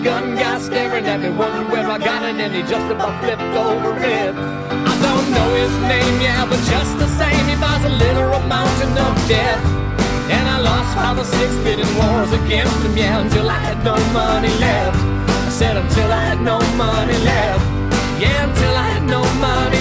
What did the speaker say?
Gun guy staring at me, wondering where I got it, and he just about flipped over it. I don't know his name, yeah, but just the same, he buys a little mountain of death. And I lost 5 or 6 bidding wars against him, yeah, until I had no money left. I said until I had no money left. Yeah, until I had no money